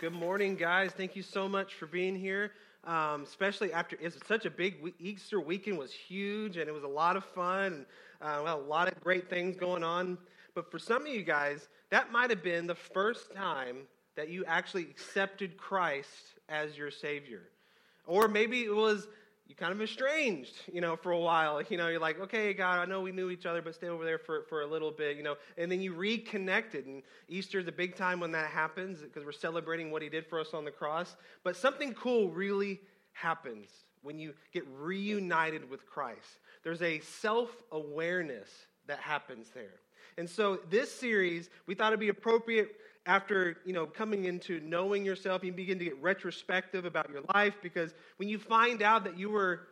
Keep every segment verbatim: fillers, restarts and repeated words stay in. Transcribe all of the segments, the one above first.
Good morning, guys. Thank you so much for being here, um, especially after it's such a big week. Easter weekend was huge, and it was a lot of fun, and uh, well, a lot of great things going on. But for some of you guys, that might have been the first time that you actually accepted Christ as your Savior. Or maybe it was you kind of estranged, you know, for a while. You know, you're like, okay, God, I know we knew each other, but stay over there for, for a little bit, you know. And then you reconnected. And Easter is a big time when that happens because we're celebrating what he did for us on the cross. But something cool really happens when you get reunited with Christ. There's a self-awareness that happens there. And so this series, we thought it'd be appropriate after, you know, coming into knowing yourself, you begin to get retrospective about your life, because when you find out that you were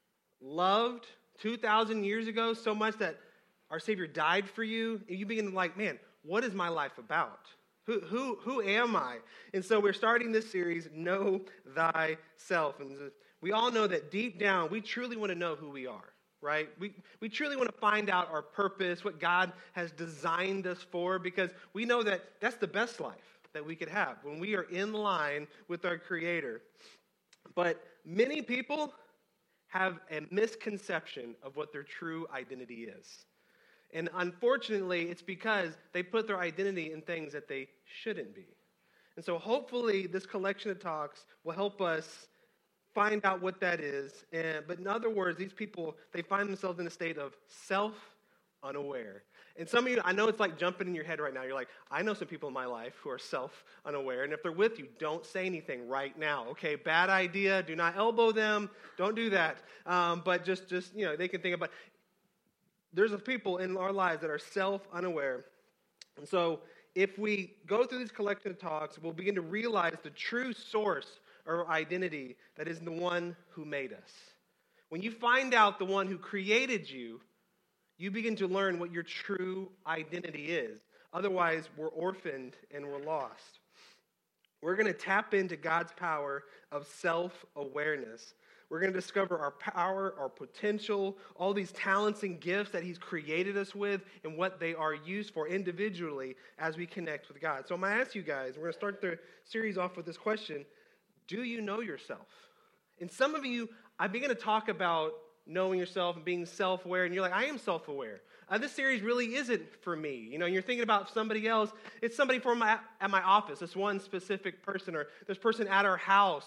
loved two thousand years ago so much that our Savior died for you, and you begin to like, man, what is my life about? Who, who, who am I? And so we're starting this series, Know Thyself. And we all know that deep down, we truly want to know who we are. Right? We we truly want to find out our purpose, what God has designed us for, because we know that that's the best life that we could have when we are in line with our Creator. But many people have a misconception of what their true identity is. And unfortunately, it's because they put their identity in things that they shouldn't be. And so hopefully this collection of talks will help us find out what that is. And, but in other words, these people, they find themselves in a state of self-unaware. And some of you, I know it's like jumping in your head right now. You're like, I know some people in my life who are self-unaware. And if they're with you, don't say anything right now. Okay, bad idea. Do not elbow them. Don't do that. Um, but just, just, you know, they can think about, there's people in our lives that are self-unaware. And so if we go through this collection of talks, we'll begin to realize the true source or identity that is the one who made us. When you find out the one who created you, you begin to learn what your true identity is. Otherwise, we're orphaned and we're lost. We're going to tap into God's power of self-awareness. We're going to discover our power, our potential, all these talents and gifts that he's created us with, and what they are used for individually as we connect with God. So I'm going to ask you guys, we're going to start the series off with this question: do you know yourself? And some of you, I begin to talk about knowing yourself and being self-aware, and you're like, I am self-aware. Uh, this series really isn't for me. You know, you're thinking about somebody else. It's somebody from my, at my office, this one specific person, or this person at our house.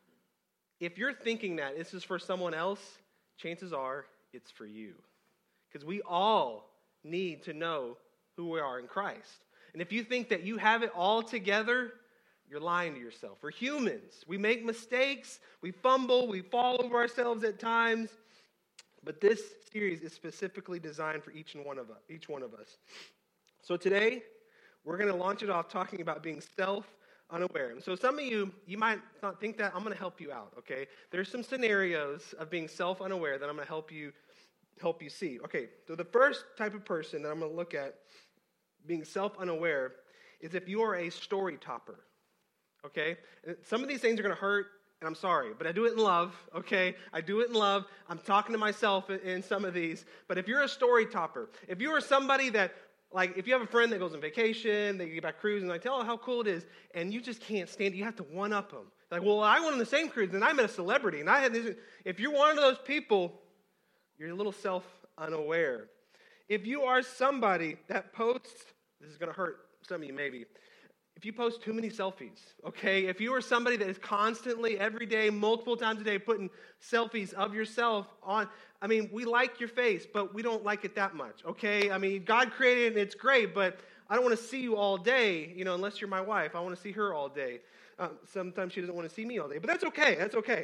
If you're thinking that this is for someone else, chances are it's for you. Because we all need to know who we are in Christ. And if you think that you have it all together, you're lying to yourself. We're humans. We make mistakes. We fumble. We fall over ourselves at times. But this series is specifically designed for each and one of us, each one of us. So today, we're going to launch it off talking about being self-unaware. And so some of you, you might not think that. I'm going to help you out, okay? There's some scenarios of being self-unaware that I'm going to help you help you see. Okay, so the first type of person that I'm going to look at being self-unaware is if you are a story topper. Okay? Some of these things are going to hurt, and I'm sorry, but I do it in love, okay? I do it in love. I'm talking to myself in some of these. But if you're a story topper, if you are somebody that, like, if you have a friend that goes on vacation, they get back cruising, like, tell them how cool it is, and you just can't stand it, you have to one-up them. Like, well, I went on the same cruise, and I met a celebrity, and I had this. If you're one of those people, you're a little self-unaware. If you are somebody that posts, this is going to hurt some of you maybe, if you post too many selfies, okay? If you are somebody that is constantly, every day, multiple times a day, putting selfies of yourself on, I mean, we like your face, but we don't like it that much, okay? I mean, God created it and it's great, but I don't want to see you all day, you know, unless you're my wife. I want to see her all day. Um, sometimes she doesn't want to see me all day, but that's okay. That's okay.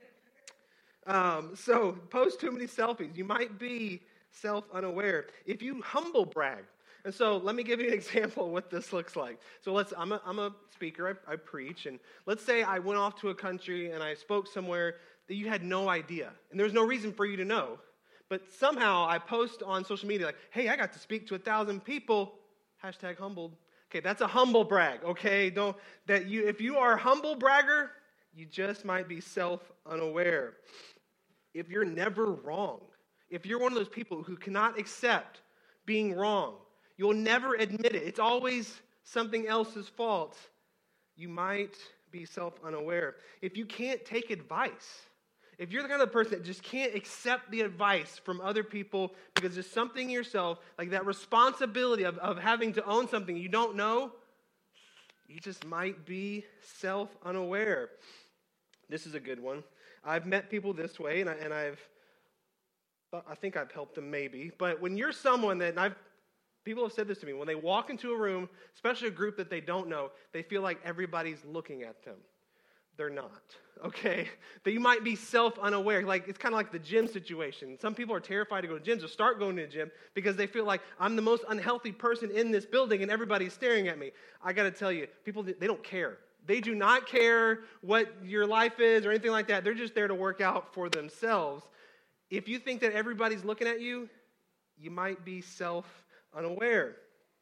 Um, so post too many selfies. You might be self-unaware. If you humble brag, and so let me give you an example of what this looks like. So let's, I'm a, I'm a speaker, I, I preach, and let's say I went off to a country and I spoke somewhere that you had no idea, and there's no reason for you to know. But somehow I post on social media like, hey, I got to speak to a thousand people, hashtag humbled. Okay, that's a humble brag, okay? Don't, that you, if you are a humble bragger, you just might be self-unaware. If you're never wrong, if you're one of those people who cannot accept being wrong, you'll never admit it. It's always something else's fault. you might be self-unaware. If you can't take advice, if you're the kind of person that just can't accept the advice from other people because there's something in yourself, like that responsibility of, of having to own something you don't know, you just might be self-unaware. This is a good one. I've met people this way, and, I, and I've, I think I've helped them maybe. But when you're someone that, and I've, people have said this to me, when they walk into a room, especially a group that they don't know, they feel like everybody's looking at them. They're not, okay? That you might be self-unaware. Like, it's kind of like the gym situation. Some people are terrified to go to gyms or start going to the gym because they feel like I'm the most unhealthy person in this building and everybody's staring at me. I got to tell you, people, they don't care. They do not care what your life is or anything like that. They're just there to work out for themselves. If you think that everybody's looking at you, you might be self-unaware.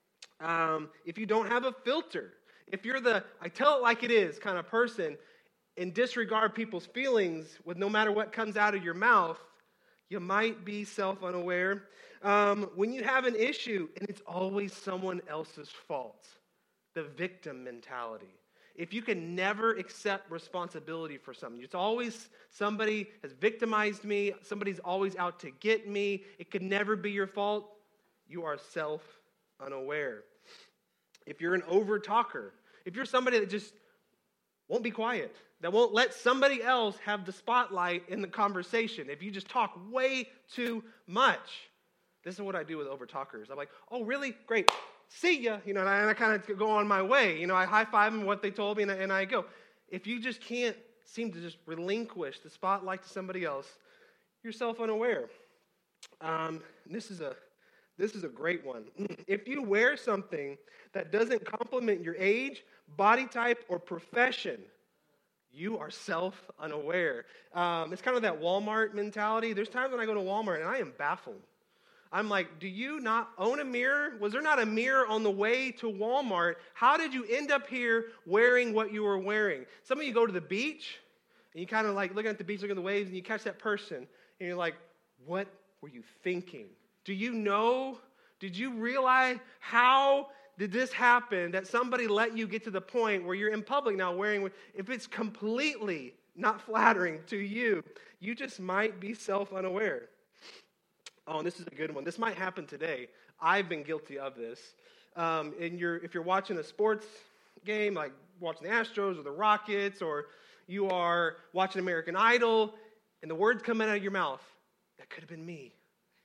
Um, if you don't have a filter, if you're the I tell it like it is kind of person, and disregard people's feelings with no matter what comes out of your mouth, you might be self-unaware. Um, when you have an issue and it's always someone else's fault, the victim mentality. If you can never accept responsibility for something, it's always somebody has victimized me, somebody's always out to get me, it could never be your fault, you are self-unaware. If you're an over-talker, if you're somebody that just won't be quiet, that won't let somebody else have the spotlight in the conversation. If you just talk way too much. This is what I do with over-talkers. I'm like, oh, really? Great. See ya. You know, and I, and I kind of go on my way. You know, I high-five them what they told me, and I, and I go. If you just can't seem to just relinquish the spotlight to somebody else, you're self-unaware. Um, this is a this is a great one. If you wear something that doesn't complement your age, body type, or profession, you are self-unaware. Um, it's kind of that Walmart mentality. There's times when I go to Walmart and I am baffled. I'm like, do you not own a mirror? Was there not a mirror on the way to Walmart? How did you end up here wearing what you were wearing? Some of you go to the beach and you kind of like looking at the beach, looking at the waves, and you catch that person and you're like, what were you thinking? Do you know? Did you realize how did this happen that somebody let you get to the point where you're in public now wearing, if it's completely not flattering to you, you just might be self-unaware. Oh, and this is a good one. This might happen today. I've been guilty of this. Um, and you're, if you're watching a sports game, like watching the Astros or the Rockets, or you are watching American Idol, and the words come out of your mouth, that could have been me.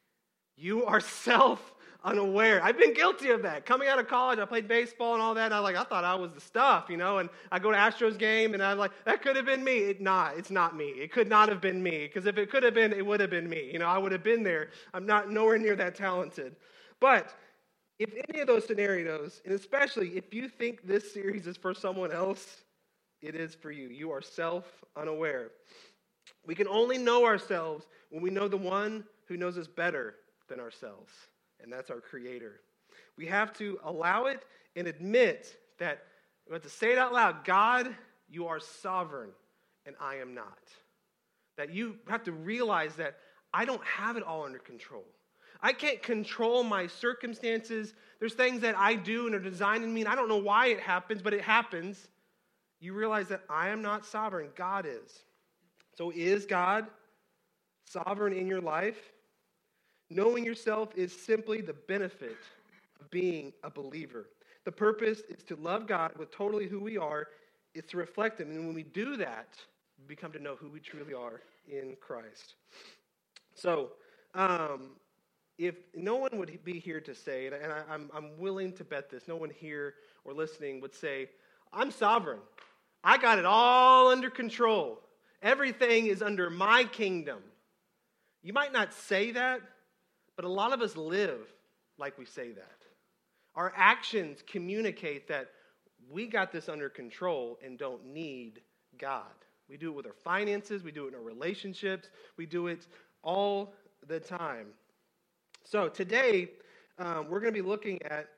You are self-unaware. I've been guilty of that. Coming out of college, I played baseball and all that, and I was like, I thought I was the stuff, you know, and I go to Astros game, and I'm like, that could have been me. It not, it's not me. It could not have been me, because if it could have been, it would have been me. You know, I would have been there. I'm not nowhere near that talented. But if any of those scenarios, and especially if you think this series is for someone else, it is for you. You are self-unaware. We can only know ourselves when we know the one who knows us better than ourselves, and that's our Creator. We have to allow it and admit that, we have to say it out loud, God, you are sovereign, and I am not. That you have to realize that I don't have it all under control. I can't control my circumstances. There's things that I do and are designed in me, and I don't know why it happens, but it happens. You realize that I am not sovereign, God is. So is God sovereign in your life? Knowing yourself is simply the benefit of being a believer. The purpose is to love God with totally who we are. It's to reflect Him. And when we do that, we become to know who we truly are in Christ. So, um, if no one would be here to say, and I, I'm, I'm willing to bet this, no one here or listening would say, I'm sovereign. I got it all under control. Everything is under my kingdom. You might not say that, but a lot of us live like we say that. Our actions communicate that we got this under control and don't need God. We do it with our finances. We do it in our relationships. We do it all the time. So today, um, we're going to be looking at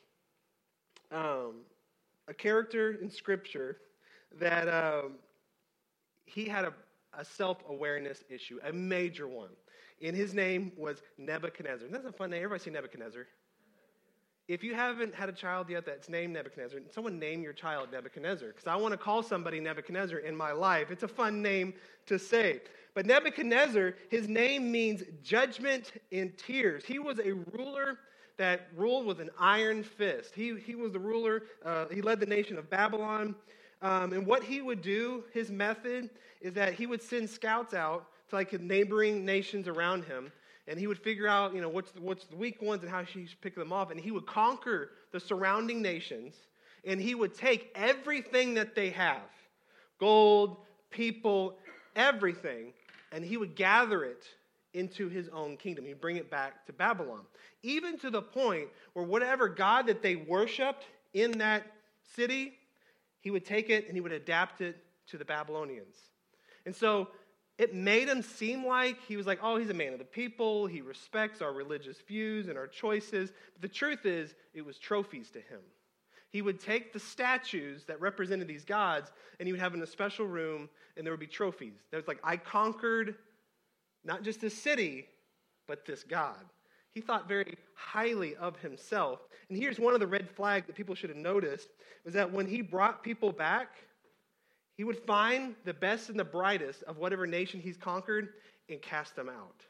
um, a character in Scripture that um, he had a, a self-awareness issue, a major one. And his name was Nebuchadnezzar. That's a fun name. Everybody say Nebuchadnezzar. if you haven't had a child yet that's named Nebuchadnezzar, someone name your child Nebuchadnezzar, because I want to call somebody Nebuchadnezzar in my life. It's a fun name to say. But Nebuchadnezzar, his name means judgment in tears. He was a ruler that ruled with an iron fist. He, he was the ruler. Uh, he led the nation of Babylon. Um, and what he would do, his method, is that he would send scouts out to like neighboring nations around him. And he would figure out, you know, what's the, what's the weak ones and how he should pick them off. And he would conquer the surrounding nations. And he would take everything that they have, gold, people, everything, and he would gather it into his own kingdom. He'd bring it back to Babylon. Even to the point where whatever god that they worshipped in that city, he would take it and he would adapt it to the Babylonians. And so it made him seem like he was like, oh, he's a man of the people. He respects our religious views and our choices. But the truth is, it was trophies to him. He would take the statues that represented these gods, and he would have in a special room, and there would be trophies. There was like, I conquered not just this city, but this God. He thought very highly of himself. And here's one of the red flags that people should have noticed, was that when he brought people back, he would find the best and the brightest of whatever nation he's conquered and cast them out.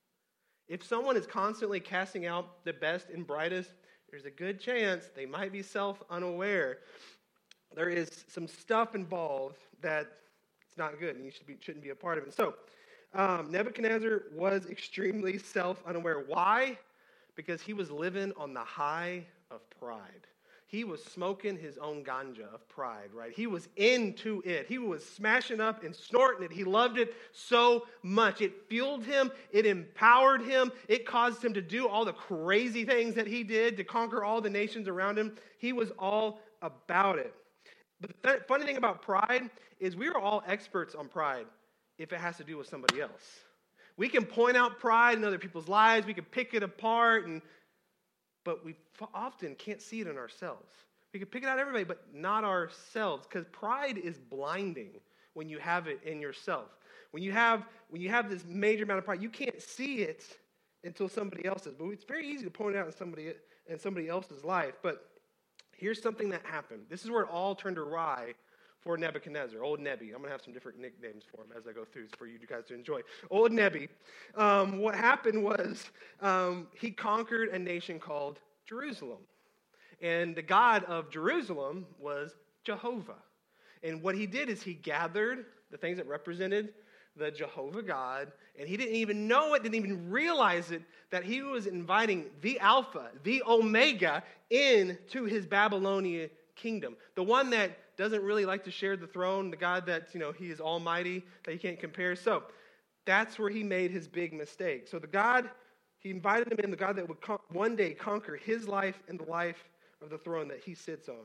If someone is constantly casting out the best and brightest, there's a good chance they might be self-unaware. There is some stuff involved that it's not good, and you should be, shouldn't be a part of it. So, um, Nebuchadnezzar was extremely self-unaware. Why? Because he was living on the high of pride. He was smoking his own ganja of pride, right? He was into it. He was smashing up and snorting it. He loved it so much. It fueled him. It empowered him. It caused him to do all the crazy things that he did to conquer all the nations around him. He was all about it. But the th- funny thing about pride is we are all experts on pride if it has to do with somebody else. We can point out pride in other people's lives. We can pick it apart, and but we often can't see it in ourselves. We can pick it out everybody, but not ourselves, because pride is blinding when you have it in yourself. When you have when you have this major amount of pride, you can't see it until somebody else does. But it's very easy to point it out in somebody in somebody else's life. But here's something that happened. This is where it all turned awry for Nebuchadnezzar, Old Nebi. I'm going to have some different nicknames for him as I go through for you guys to enjoy. Old Nebi. Um, what happened was um, he conquered a nation called Jerusalem. And the God of Jerusalem was Jehovah. And what he did is he gathered the things that represented the Jehovah God, and he didn't even know it, didn't even realize it, that he was inviting the Alpha, the Omega, into his Babylonian kingdom. The one that doesn't really like to share the throne, the God that, you know, he is almighty, that he can't compare. So that's where he made his big mistake. So the God, he invited him in, the God that would con- one day conquer his life and the life of the throne that he sits on.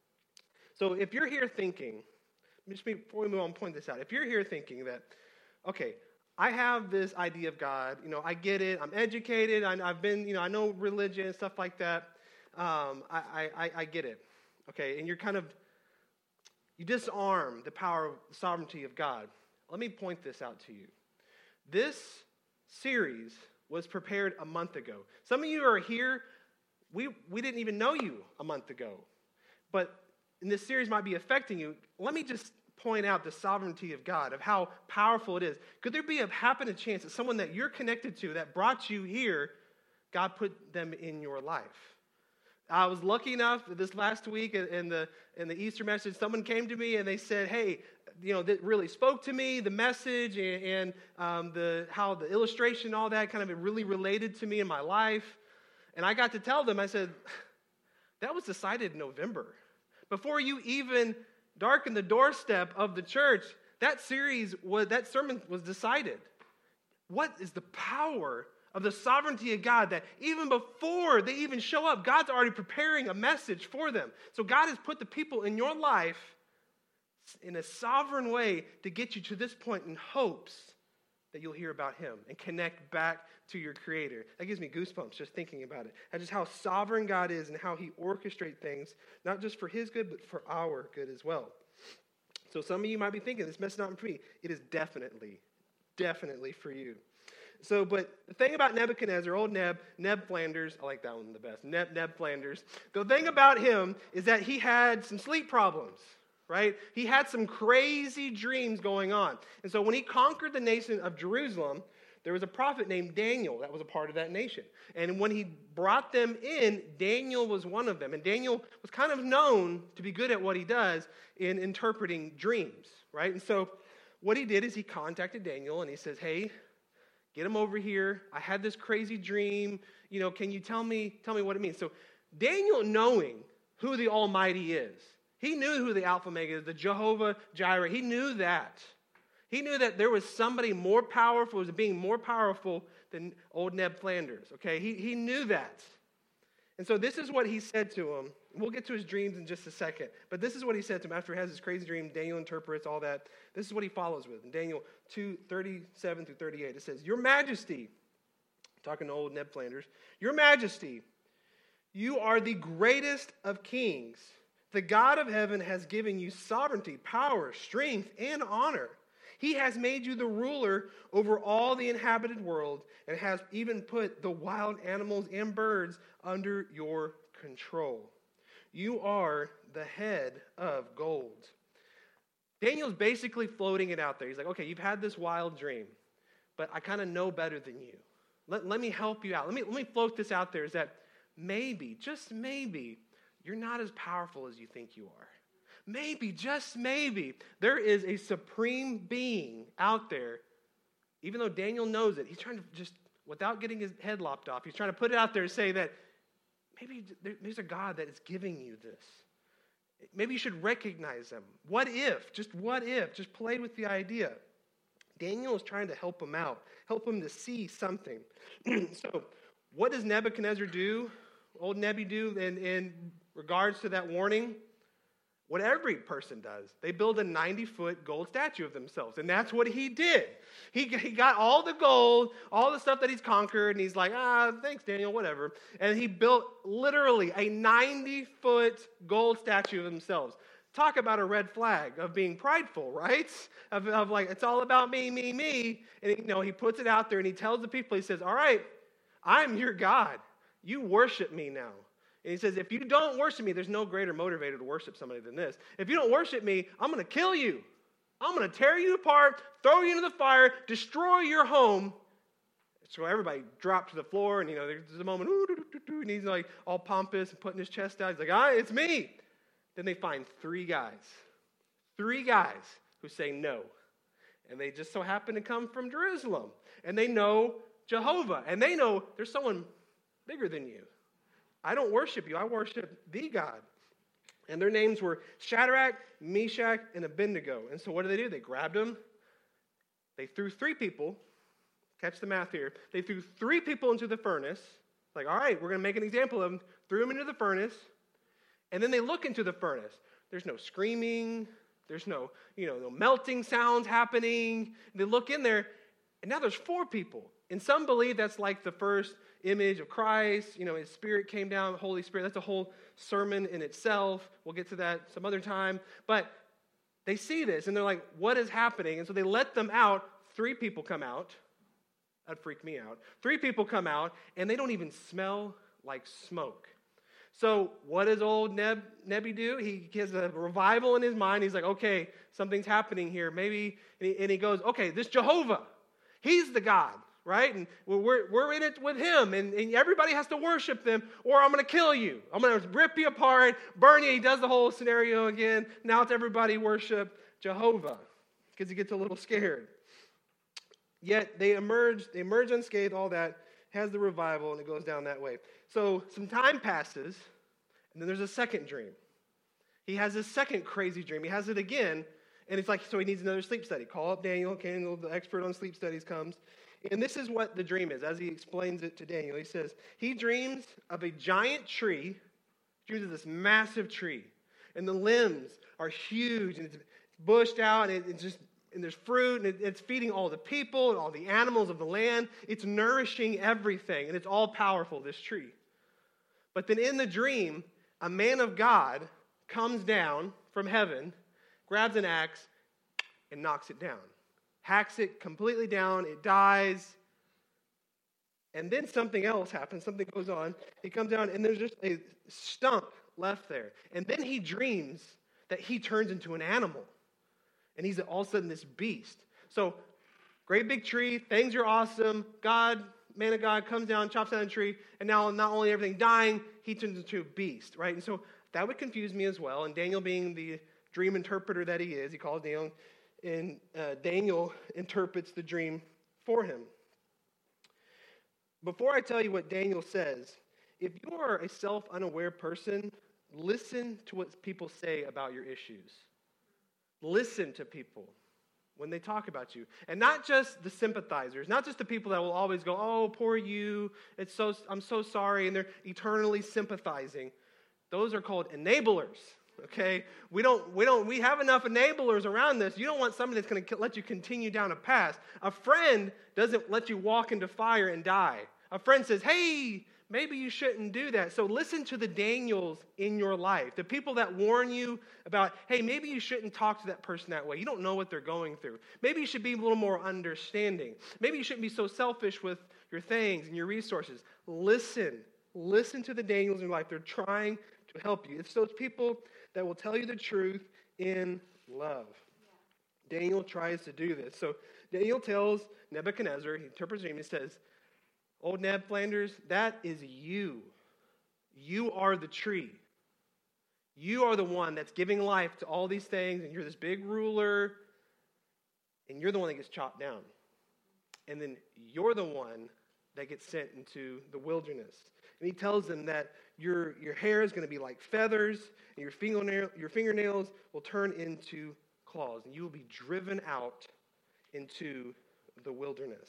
So if you're here thinking, just before we move on, point this out. If you're here thinking that, okay, I have this idea of God, you know, I get it, I'm educated, I, I've been, you know, I know religion and stuff like that, um, I, I, I get it, okay, and you're kind of, you disarm the power of the sovereignty of God. Let me point this out to you. This series was prepared a month ago. Some of you are here, we, we didn't even know you a month ago, but and this series might be affecting you. Let me just point out the sovereignty of God, of how powerful it is. Could there be a happen a chance that someone that you're connected to that brought you here, God put them in your life? I was lucky enough this last week in the in the Easter message, someone came to me and they said, hey, you know, that really spoke to me, the message and, and um, the how the illustration, all that kind of really related to me in my life. And I got to tell them, I said, that was decided in November. Before you even darkened the doorstep of the church, that series, was that sermon was decided. What is the power of the sovereignty of God that even before they even show up, God's already preparing a message for them. So God has put the people in your life in a sovereign way to get you to this point in hopes that you'll hear about him and connect back to your Creator. That gives me goosebumps just thinking about it. That's just how sovereign God is and how he orchestrates things, not just for his good, but for our good as well. So some of you might be thinking, this message is not for me. It is definitely, definitely for you. So, but the thing about Nebuchadnezzar, old Neb, Neb Flanders, I like that one the best, Neb, Neb Flanders. The thing about him is that he had some sleep problems, right? He had some crazy dreams going on. And so when he conquered the nation of Jerusalem, there was a prophet named Daniel that was a part of that nation. And when he brought them in, Daniel was one of them. And Daniel was kind of known to be good at what he does in interpreting dreams, right? And so what he did is he contacted Daniel and he says, hey, get him over here. I had this crazy dream. You know, can you tell me, tell me what it means? So Daniel, knowing who the Almighty is, he knew who the Alpha Omega is, the Jehovah Jireh. He knew that. He knew that there was somebody more powerful, was being more powerful than old Neb Flanders, okay? He, he knew that. And so this is what he said to him. We'll get to his dreams in just a second. But this is what he said to him after he has his crazy dream. Daniel interprets all that. This is what he follows with. In Daniel two, thirty-seven through thirty-eight, it says, Your Majesty, talking to old Neb Flanders, Your Majesty, you are the greatest of kings. The God of heaven has given you sovereignty, power, strength, and honor. He has made you the ruler over all the inhabited world and has even put the wild animals and birds under your control. You are the head of gold. Daniel's basically floating it out there. He's like, okay, you've had this wild dream, but I kind of know better than you. Let, let me help you out. Let me, let me float this out there is that maybe, just maybe, you're not as powerful as you think you are. Maybe, just maybe, there is a supreme being out there, even though Daniel knows it. He's trying to just, without getting his head lopped off, he's trying to put it out there and say that maybe there's a God that is giving you this. Maybe you should recognize him. What if? Just what if? Just play with the idea. Daniel is trying to help him out, help him to see something. So, what does Nebuchadnezzar do, old Nebi do in, in regards to that warning? What every person does. They build a ninety-foot gold statue of themselves. And that's what he did. He, he got all the gold, all the stuff that he's conquered, and he's like, ah, thanks, Daniel, whatever. And he built literally a ninety-foot gold statue of themselves. Talk about a red flag of being prideful, right? Of, of like, it's all about me, me, me. And, you know, he puts it out there, and he tells the people, he says, all right, I'm your God. You worship me now. And he says, if you don't worship me, there's no greater motivator to worship somebody than this. If you don't worship me, I'm going to kill you. I'm going to tear you apart, throw you into the fire, destroy your home. So everybody dropped to the floor, and, you know, there's a moment, ooh, doo, doo, doo, doo, and he's like all pompous and putting his chest out. He's like, ah, it's me. Then they find three guys, three guys who say no. And they just so happen to come from Jerusalem. And they know Jehovah. And they know there's someone bigger than you. I don't worship you. I worship the God. And their names were Shadrach, Meshach, and Abednego. And so what did they do? They grabbed them. They threw three people. Catch the math here. They threw three people into the furnace. Like, all right, we're going to make an example of them. Threw them into the furnace. And then they look into the furnace. There's no screaming. There's no, you know, no melting sounds happening. They look in there, and now there's four people. And some believe that's like the first image of Christ. You know, his spirit came down, the Holy Spirit. That's a whole sermon in itself. We'll get to that some other time. But they see this, and they're like, what is happening? And so they let them out. Three people come out. That'd freak me out. Three people come out, and they don't even smell like smoke. So what does old Neb, Nebi do? He has a revival in his mind. He's like, okay, something's happening here. Maybe, and he, and he goes, okay, this Jehovah, he's the God. Right? And we're, we're in it with him, and, and everybody has to worship them, or I'm going to kill you. I'm going to rip you apart, burn you. He does the whole scenario again. Now it's everybody worship Jehovah, because he gets a little scared. Yet they emerge, they emerge unscathed, all that, has the revival, and it goes down that way. So some time passes, and then there's a second dream. He has a second crazy dream. He has it again, and it's like, so he needs another sleep study. Call up Daniel. Daniel, the expert on sleep studies, comes. And this is what the dream is, as he explains it to Daniel. He says, he dreams of a giant tree, dreams of this massive tree, and the limbs are huge, and it's bushed out, and it, it's just, and there's fruit, and it, it's feeding all the people and all the animals of the land. It's nourishing everything, and it's all powerful, this tree. But then in the dream, a man of God comes down from heaven, grabs an axe, and knocks it down. Hacks it completely down, it dies, And then something else happens, something goes on. He comes down and there's just a stump left there. And then he dreams that he turns into an animal. And he's all of a sudden this beast. So, great big tree, things are awesome. God, man of God, comes down, chops down a tree, and now not only everything dying, he turns into a beast, right? And so that would confuse me as well. And Daniel, being the dream interpreter that he is, he calls Daniel, and uh, Daniel interprets the dream for him. Before I tell you what Daniel says, if you are a self-unaware person, listen to what people say about your issues. Listen to people when they talk about you. And not just the sympathizers, not just the people that will always go, oh, poor you, it's so I'm so sorry, and they're eternally sympathizing. Those are called enablers. Okay? We don't we don't we have enough enablers around this. You don't want somebody that's going to let you continue down a path. A friend doesn't let you walk into fire and die. A friend says, "Hey, maybe you shouldn't do that." So listen to the Daniels in your life. The people that warn you about, "Hey, maybe you shouldn't talk to that person that way. You don't know what they're going through. Maybe you should be a little more understanding. Maybe you shouldn't be so selfish with your things and your resources." Listen. Listen to the Daniels in your life. They're trying to help you. It's those people that will tell you the truth in love. Yeah. Daniel tries to do this. So Daniel tells Nebuchadnezzar, he interprets him, he says, "Old Neb Flanders, that is you. You are the tree. You are the one that's giving life to all these things, and you're this big ruler, and you're the one that gets chopped down. And then you're the one that gets sent into the wilderness." And he tells them that your, your hair is going to be like feathers, and your fingernail, your fingernails will turn into claws, and you will be driven out into the wilderness.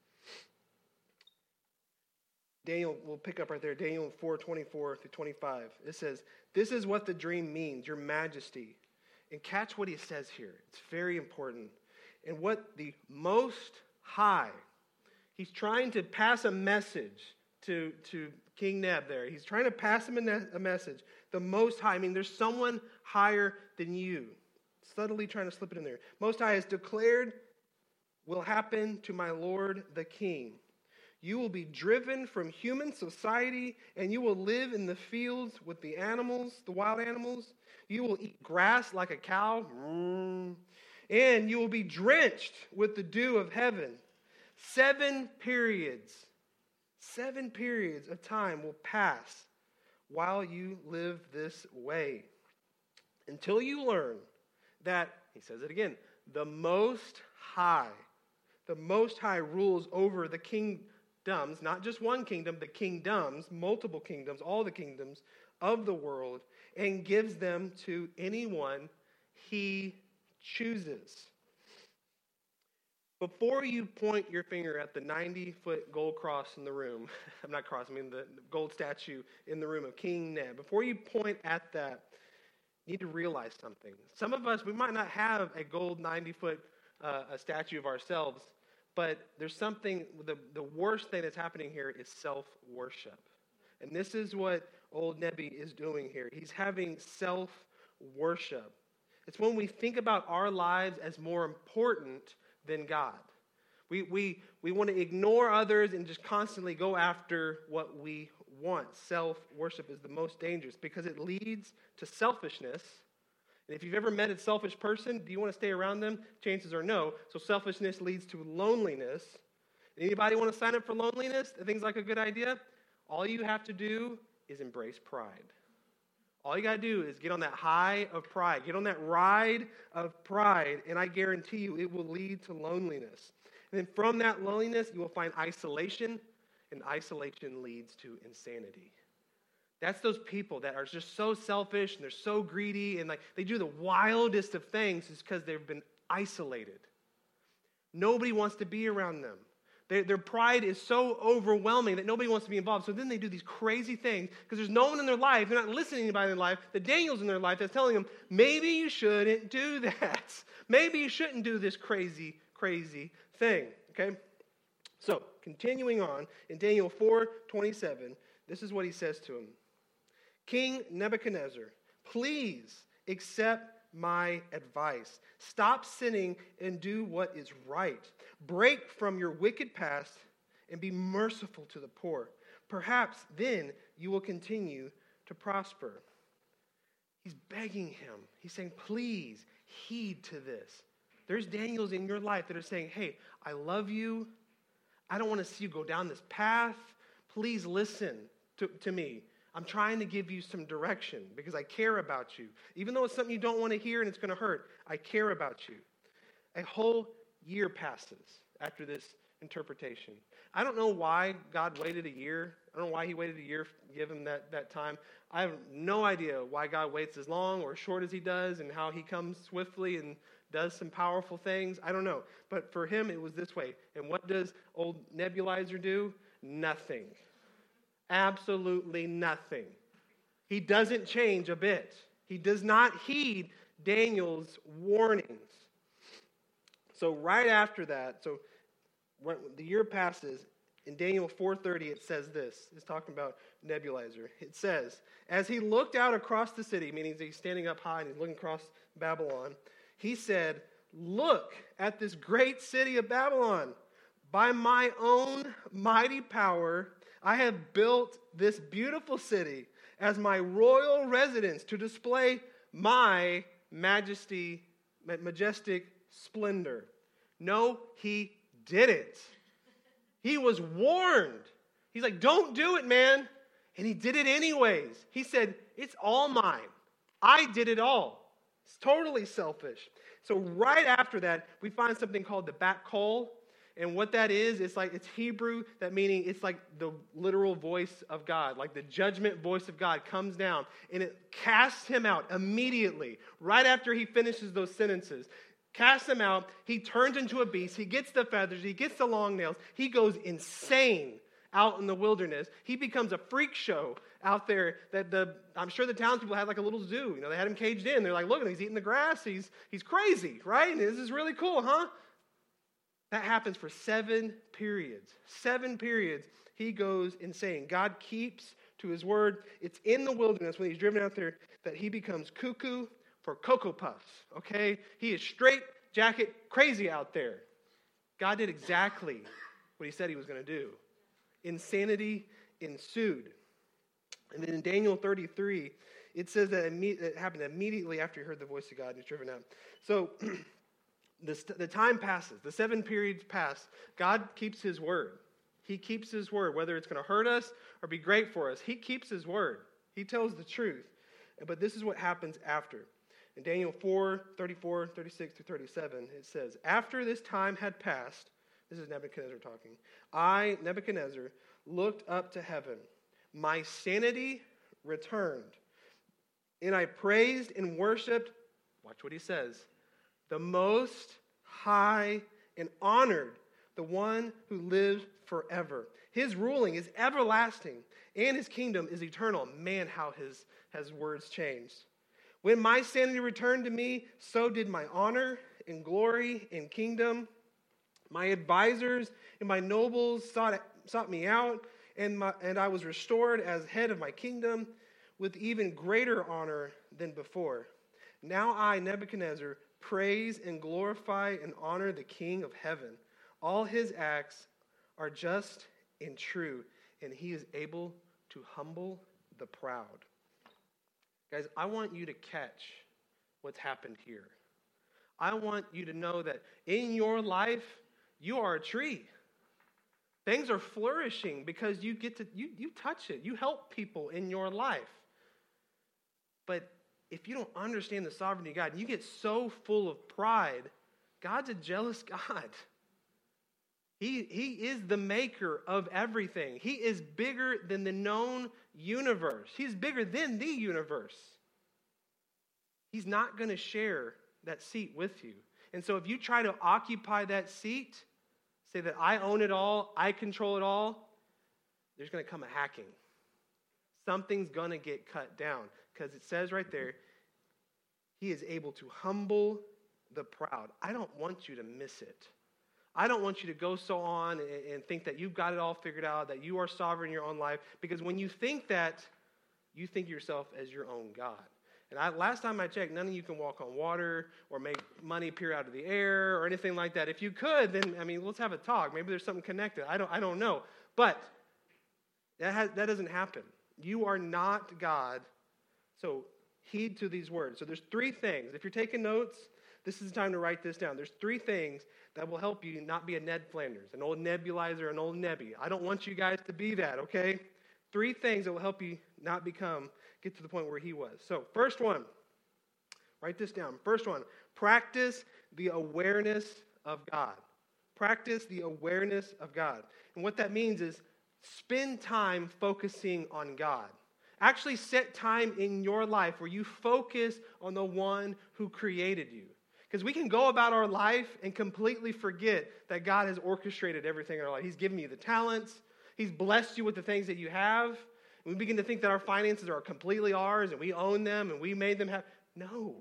Daniel, we'll pick up right there, Daniel four twenty-four through twenty-five. It says, "This is what the dream means, your majesty." And catch what he says here. It's very important. And what the Most High, he's trying to pass a message to, to King Neb there. He's trying to pass him a, ne- a message. The Most High, I mean, there's someone higher than you. Subtly trying to slip it in there. Most High has declared will happen to my Lord the King. You will be driven from human society, and you will live in the fields with the animals, the wild animals. You will eat grass like a cow, mm. and you will be drenched with the dew of heaven. Seven periods, seven periods of time will pass while you live this way, until you learn that, he says it again, the Most High, the Most High rules over the kingdom. Kingdoms, not just one kingdom, the kingdoms, multiple kingdoms, all the kingdoms of the world, and gives them to anyone he chooses. Before you point your finger at the ninety-foot gold cross in the room, I'm not cross, I mean the gold statue in the room of King Neb, before you point at that, you need to realize something. Some of us, we might not have a gold ninety-foot uh, a statue of ourselves, but there's something, the, the worst thing that's happening here is self-worship. And this is what old Nebi is doing here. He's having self-worship. It's when we think about our lives as more important than God. We, we, we want to ignore others and just constantly go after what we want. Self-worship is the most dangerous because it leads to selfishness. And if you've ever met a selfish person, do you want to stay around them? Chances are no. So selfishness leads to loneliness. Anybody want to sign up for loneliness? Things like a good idea? All you have to do is embrace pride. All you got to do is get on that high of pride. Get on that ride of pride, and I guarantee you it will lead to loneliness. And then from that loneliness, you will find isolation, and isolation leads to insanity. That's those people that are just so selfish and they're so greedy and like they do the wildest of things is because they've been isolated. Nobody wants to be around them. They, their pride is so overwhelming that nobody wants to be involved. So then they do these crazy things because there's no one in their life. They're not listening to anybody in their life. The Daniel's in their life that's telling them, maybe you shouldn't do that. Maybe you shouldn't do this crazy, crazy thing. Okay? So, continuing on, in Daniel four twenty-seven, this is what he says to him. King Nebuchadnezzar, please accept my advice. Stop sinning and do what is right. Break from your wicked past and be merciful to the poor. Perhaps then you will continue to prosper. He's begging him. He's saying, please heed to this. There's Daniels in your life that are saying, hey, I love you. I don't want to see you go down this path. Please listen to, to me. I'm trying to give you some direction because I care about you. Even though it's something you don't want to hear and it's going to hurt, I care about you. A whole year passes after this interpretation. I don't know why God waited a year. I don't know why he waited a year to give him that, that time. I have no idea why God waits as long or as short as he does and how he comes swiftly and does some powerful things. I don't know. But for him, it was this way. And what does old nebulizer do? Nothing. Absolutely nothing. He doesn't change a bit. He does not heed Daniel's warnings. So right after that, so when the year passes, in Daniel four thirty, it says this. It's talking about nebulizer. It says, as he looked out across the city, meaning he's standing up high and he's looking across Babylon, he said, look at this great city of Babylon. By my own mighty power, I have built this beautiful city as my royal residence to display my majesty, majestic splendor. No, he didn't. He was warned. He's like, don't do it, man. And he did it anyways. He said, it's all mine. I did it all. It's totally selfish. So right after that, we find something called the Bat Kol. And what that is, it's like, it's Hebrew, that meaning it's like the literal voice of God, like the judgment voice of God comes down and it casts him out immediately, right after he finishes those sentences. Casts him out, he turns into a beast, he gets the feathers, he gets the long nails, he goes insane out in the wilderness. He becomes a freak show out there that the, I'm sure the townspeople had like a little zoo. You know, they had him caged in. They're like, look at him, he's eating the grass, he's, he's crazy, right? And this is really cool, huh? That happens for seven periods. Seven periods, he goes insane. God keeps to his word. It's in the wilderness when he's driven out there that he becomes cuckoo for Cocoa Puffs, okay? He is straight jacket crazy out there. God did exactly what he said he was going to do. Insanity ensued. And then in Daniel thirty-three, it says that it happened immediately after he heard the voice of God and he's driven out. So the, the time passes. The seven periods pass. God keeps his word. He keeps his word, whether it's going to hurt us or be great for us. He keeps his word. He tells the truth. But this is what happens after. In Daniel four, thirty-four, thirty-six through thirty-seven, it says, after this time had passed, this is Nebuchadnezzar talking, I, Nebuchadnezzar, looked up to heaven. My sanity returned, and I praised and worshiped, watch what he says, the most high and honored, the one who lives forever. His ruling is everlasting, and his kingdom is eternal. Man, how his, his words changed. When my sanity returned to me, so did my honor and glory and kingdom. My advisors and my nobles sought, sought me out, and, my, and I was restored as head of my kingdom with even greater honor than before. Now I, Nebuchadnezzar, praise and glorify and honor the King of heaven. All his acts are just and true, and he is able to humble the proud. Guys, I want you to catch what's happened here. I want you to know that in your life, you are a tree. Things are flourishing because you get to, you, you touch it. You help people in your life. But if you don't understand the sovereignty of God, and you get so full of pride, God's a jealous God. He, he is the maker of everything. He is bigger than the known universe. He's bigger than the universe. He's not going to share that seat with you. And so if you try to occupy that seat, say that I own it all, I control it all, there's going to come a hacking. Something's going to get cut down because it says right there, he is able to humble the proud. I don't want you to miss it. I don't want you to go so on and, and think that you've got it all figured out, that you are sovereign in your own life, because when you think that, you think yourself as your own God. And I, last time I checked, none of you can walk on water or make money appear out of the air or anything like that. If you could, then, I mean, let's have a talk. Maybe there's something connected. I don't, I don't know. But that, has, that doesn't happen. You are not God. So heed to these words. So there's three things. If you're taking notes, this is the time to write this down. There's three things that will help you not be a Ned Flanders, an old nebulizer, an old nebby. I don't want you guys to be that, okay? Three things that will help you not become, get to the point where he was. So first one, write this down. First one, practice the awareness of God. Practice the awareness of God. And what that means is spend time focusing on God. Actually set time in your life where you focus on the one who created you. Because we can go about our life and completely forget that God has orchestrated everything in our life. He's given you the talents. He's blessed you with the things that you have. And we begin to think that our finances are completely ours and we own them and we made them have. No.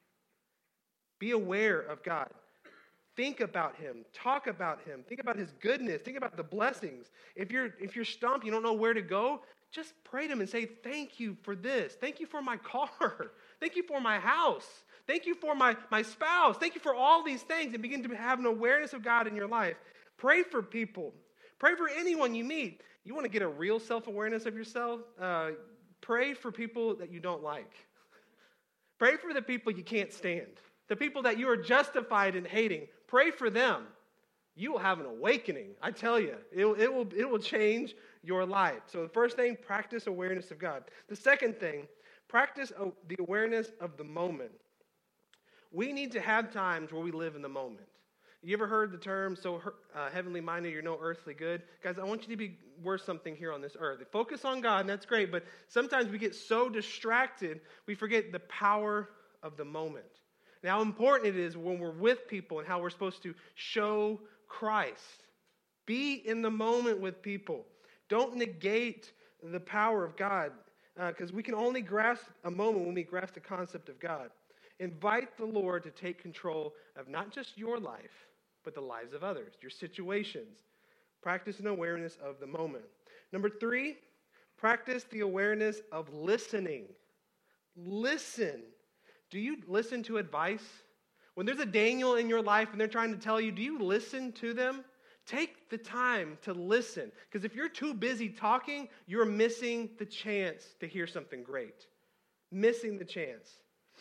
Be aware of God. Think about him. Talk about him. Think about his goodness. Think about the blessings. If you're, if you're stumped, you don't know where to go, just pray to him and say, thank you for this. Thank you for my car. Thank you for my house. Thank you for my, my spouse. Thank you for all these things, and begin to have an awareness of God in your life. Pray for people. Pray for anyone you meet. You want to get a real self-awareness of yourself? Uh, pray for people that you don't like. Pray for the people you can't stand. The people that you are justified in hating. Pray for them. You will have an awakening. I tell you, it, it will, it will change your life. So the first thing, practice awareness of God. The second thing, practice the awareness of the moment. We need to have times where we live in the moment. You ever heard the term, so uh, heavenly minded, you're no earthly good? Guys, I want you to be worth something here on this earth. Focus on God, and that's great, but sometimes we get so distracted, we forget the power of the moment. And how important it is when we're with people and how we're supposed to show Christ. Be in the moment with people. Don't negate the power of God, because uh, we can only grasp a moment when we grasp the concept of God. Invite the Lord to take control of not just your life, but the lives of others, your situations. Practice an awareness of the moment. Number three, practice the awareness of listening. Listen. Do you listen to advice? When there's a Daniel in your life and they're trying to tell you, do you listen to them? Take the time to listen. Because if you're too busy talking, you're missing the chance to hear something great. Missing the chance.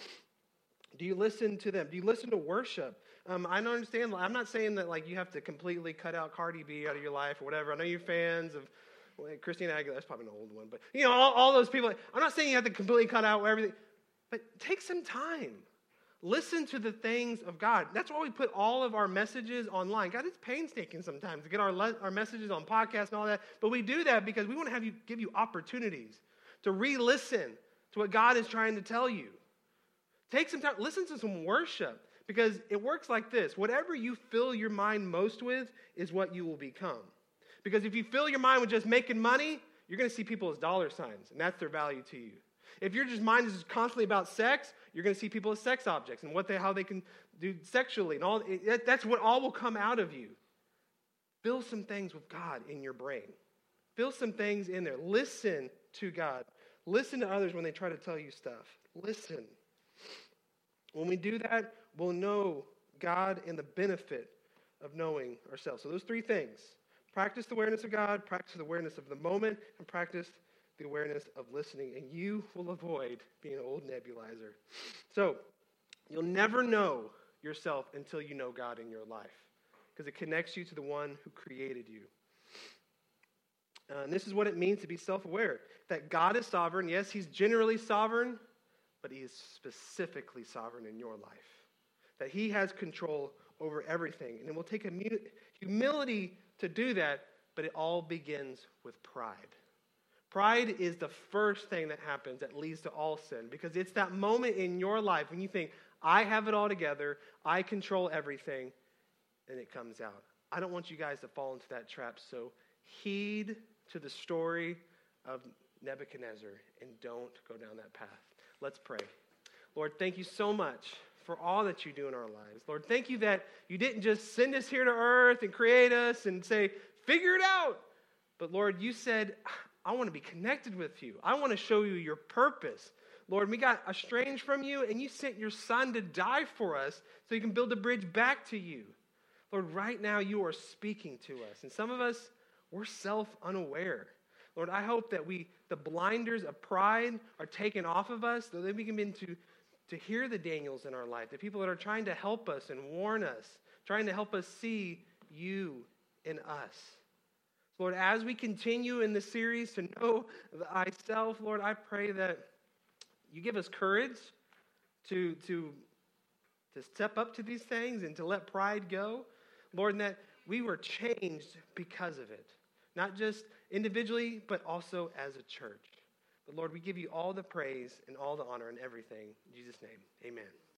Do you listen to them? Do you listen to worship? Um, I don't understand. I'm not saying that like you have to completely cut out Cardi B out of your life or whatever. I know you're fans of well, Christina Aguilera. That's probably an old one. But, you know, all, all those people. I'm not saying you have to completely cut out everything. But take some time. Listen to the things of God. That's why we put all of our messages online. God, it's painstaking sometimes to get our, le- our messages on podcasts and all that. But we do that because we want to have you give you opportunities to re-listen to what God is trying to tell you. Take some time, listen to some worship, because it works like this. Whatever you fill your mind most with is what you will become. Because if you fill your mind with just making money, you're going to see people as dollar signs, and that's their value to you. If your just mind is just constantly about sex, you're going to see people as sex objects and what they, how they can do sexually, and all. It, that's what all will come out of you. Fill some things with God in your brain. Fill some things in there. Listen to God. Listen to others when they try to tell you stuff. Listen. When we do that, we'll know God and the benefit of knowing ourselves. So those three things. Practice the awareness of God, practice the awareness of the moment, and practice the awareness of listening. And you will avoid being an old nebulizer. So you'll never know yourself until you know God in your life, because it connects you to the one who created you. Uh, and this is what it means to be self-aware. That God is sovereign. Yes, he's generally sovereign, but he is specifically sovereign in your life. That he has control over everything. And it will take humility to do that, but it all begins with pride. Pride is the first thing that happens that leads to all sin, because it's that moment in your life when you think, I have it all together, I control everything, and it comes out. I don't want you guys to fall into that trap, so heed to the story of Nebuchadnezzar and don't go down that path. Let's pray. Lord, thank you so much for all that you do in our lives. Lord, thank you that you didn't just send us here to earth and create us and say, figure it out. But Lord, you said, I want to be connected with you. I want to show you your purpose. Lord, we got estranged from you, and you sent your son to die for us so you can build a bridge back to you. Lord, right now you are speaking to us. And some of us, we're self-unaware. Lord, I hope that we, the blinders of pride are taken off of us so that we can begin to, to hear the Daniels in our life, the people that are trying to help us and warn us, trying to help us see you in us. Lord, as we continue in this series to know thyself, Lord, I pray that you give us courage to, to, to step up to these things and to let pride go. Lord, and that we were changed because of it. Not just individually, but also as a church. But Lord, we give you all the praise and all the honor and everything. In Jesus' name, amen.